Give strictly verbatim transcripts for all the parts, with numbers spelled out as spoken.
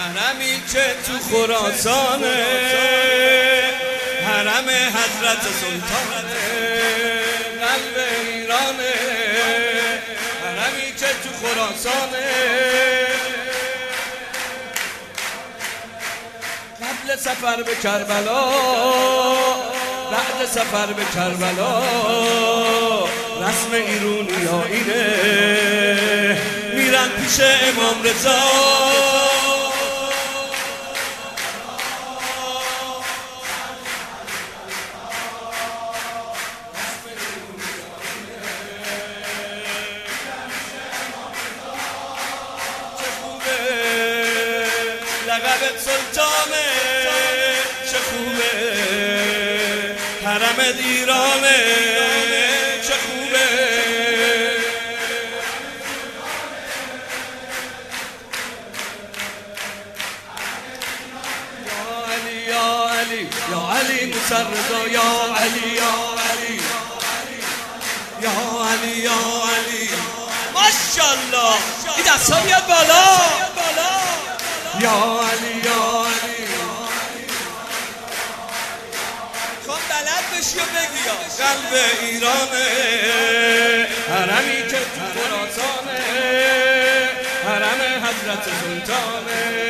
حرمی که تو خراسانه، حرم حضرت سلطانه، قلب ایرانه. حرمی که تو خراسانه، قبل سفر به کربلا، بعد سفر به کربلا، رسم ایرونی ها اینه، میرن پیش امام رضا. لقبت سلطانه، چه خوبه، حرمت ایرانه، چه خوبه. یا علی یا علی یا علی موسی رضا، یا علی یا علی یا علی یا علی. ماشاءالله این دستا بیاد بالا. یا علی یا علی. خب بلد بشی و بگی یا قلب ایرانه، حرمی که تو خراسانه، حرم حضرت سلطانه.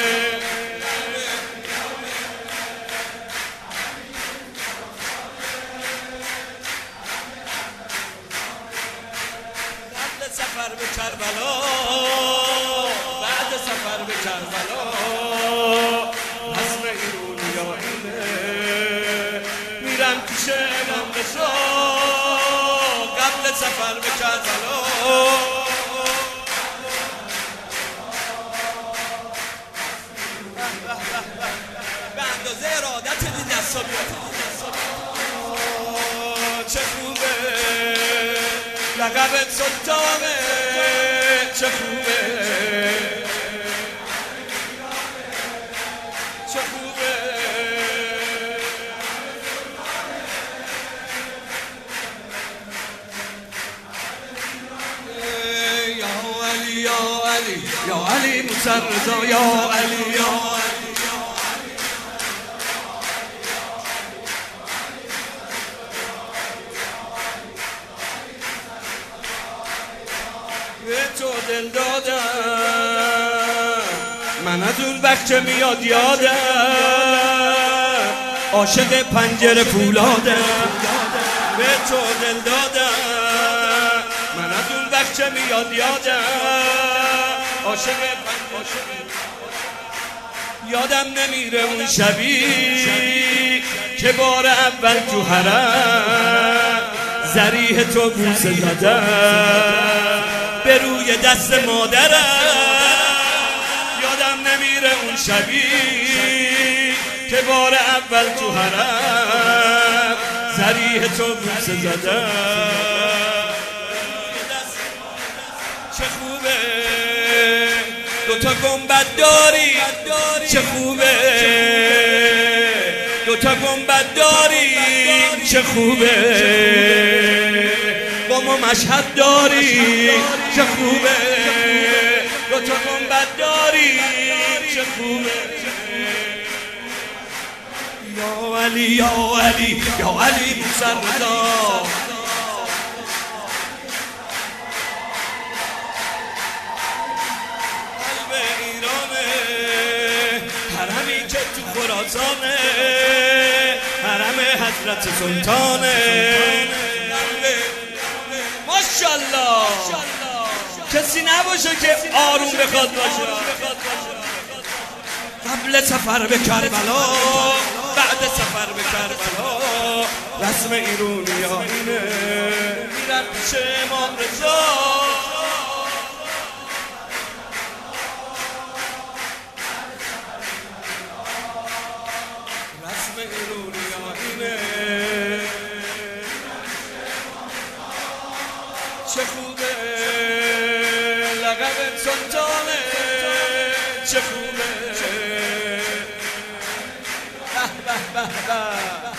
قبل سفر به کربلا، بعد سفر به کربلا، رسم ایرونی ها اینه، میرن پیش امام رضا. قبل سفر به کربلا، به اندازه ارادت این دستا بیاد. چه خوبه، لقبت سلطانه، چه خوبه، چه خوبه. یا علی یا علی یا علی موسی رضا، یا علی یا علی. به تو دل دادم من از اون وقت که میاد یادم، عاشق پنجره فولادم. به تو دل دادم من از اون وقت که میاد یادم، عاشق پنجره. یادم نمیره اون شبی که بار اول تو حرم ذریح تو بوسه زدم به روی دست مادرم. یادم نمیره اون شبی که بار اول تو حرم ذریح تو بوسه زدم. چه خوبه دوتا گنبد داری، چه خوبه دوتا گنبد داری، چه خوبه با ما مشهد داری، چه خوبه دوتا گنبد داری، چه خوبه. یا علی یا علی یا علی موسی رضا. قلب ایرانه، حرمی که تو خراسانه، حرم حضرت سلطانه. ماشاءالله کسی نباشه که آروم بخواد باشه. قبل سفر به کربلا، بعد سفر به کربلا، رسم ایرونی ها اینه، میرن پیش امام رضا. رسم ایرونی ها اینه، چه خوبه لقب سلطانه، چه خوبه. به به به به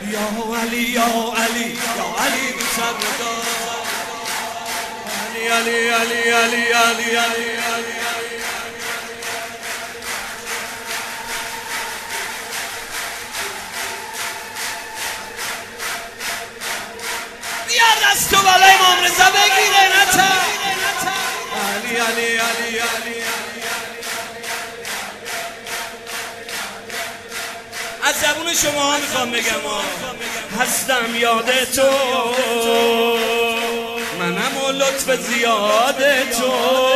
یا علی یا علی یا علی سردار علی علی علی علی علی علی علی بیا دست تو بالای امام رضا بگیره نتا علی علی علی علی از زبون شما ها میخوام بگم هستم یاد تو منم و لطف زیاد تو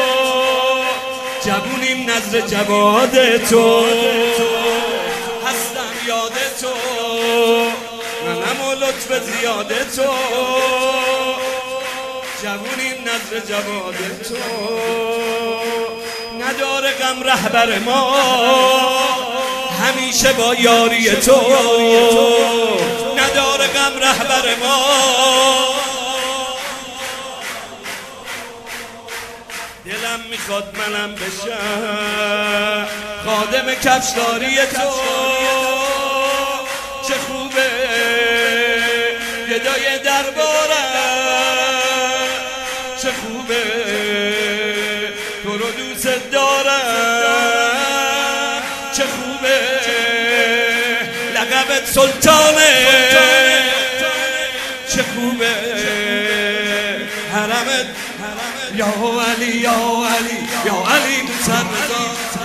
جوونیم نظر جواد تو هستم یاد تو منم و لطف زیاد تو جوونیم نظر جواد تو نداره غم رهبر ما همیشه با یاری تو نداره غم رهبر ما دلم میخواد منم بشم خادم کفشداری تو چه خوبه گدای دربارم چه خوبه تو رو دوست دارم چه خوبه لقبت سلطانه چه خوبه حرمت یا علی یا علی یا علی سردار